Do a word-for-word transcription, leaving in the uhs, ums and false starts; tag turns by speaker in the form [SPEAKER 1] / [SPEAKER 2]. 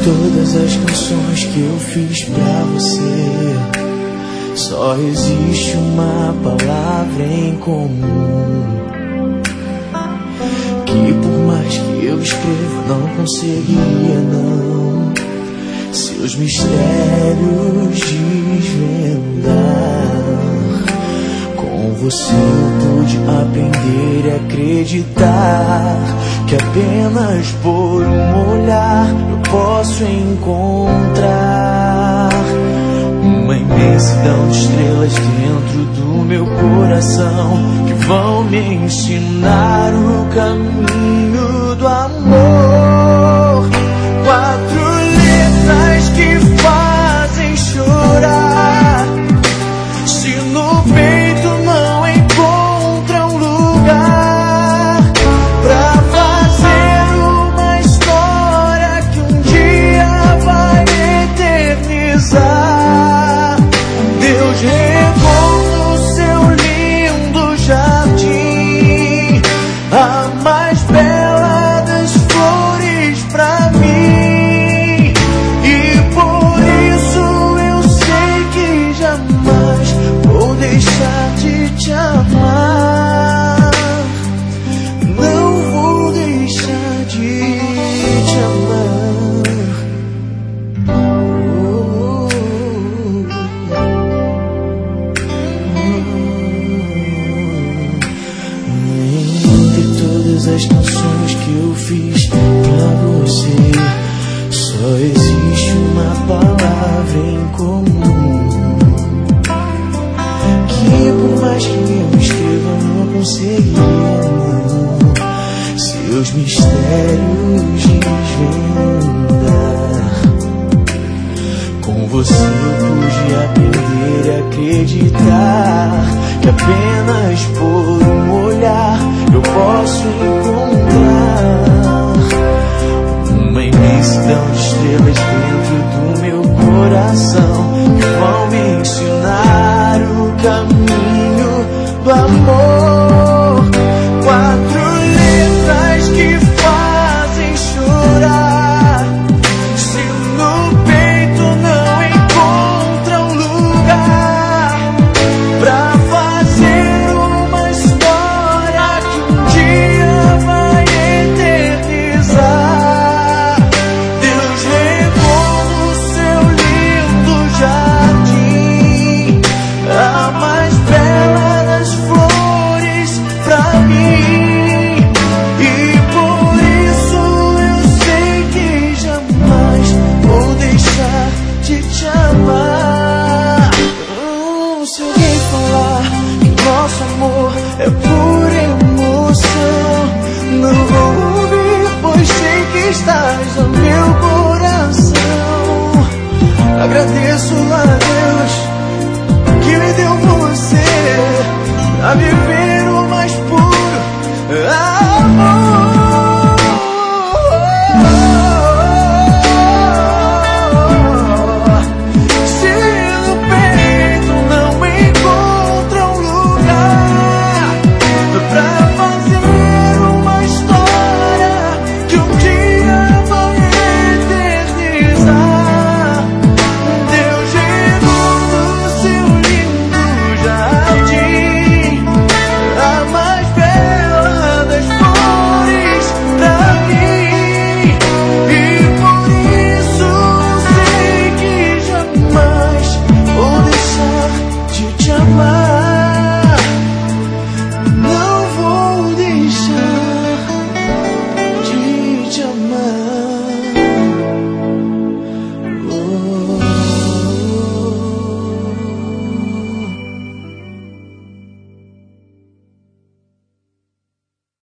[SPEAKER 1] todas as canções que eu fiz pra você, só existe uma palavra em comum, que por mais que eu escreva não conseguiria não seus mistérios desvendar. Com você eu pude aprender a acreditar que apenas por um olhar eu posso encontrar uma imensidão de estrelas dentro do meu coração, que vão me ensinar o caminho do amor. Quatro letras que fazem chorar, se no peito não encontra um lugar pra fazer uma história que um dia vai eternizar. Deus regou no seu lindo jardim a mais bela das flores pra mim, e por isso eu sei que jamais vou deixar de te amar. Não vou deixar de te amar. Entre todas as canções que eu fiz pra você, só existe uma palavra em comum, que por mais que eu escreva eu não conseguiria não seus mistérios desvendar. Com você eu pude aprender a acreditar que apenas por um olhar eu posso encontrar uma imensidão de estrelas dentro do meu coração, que vão me ensinar o caminho do amor.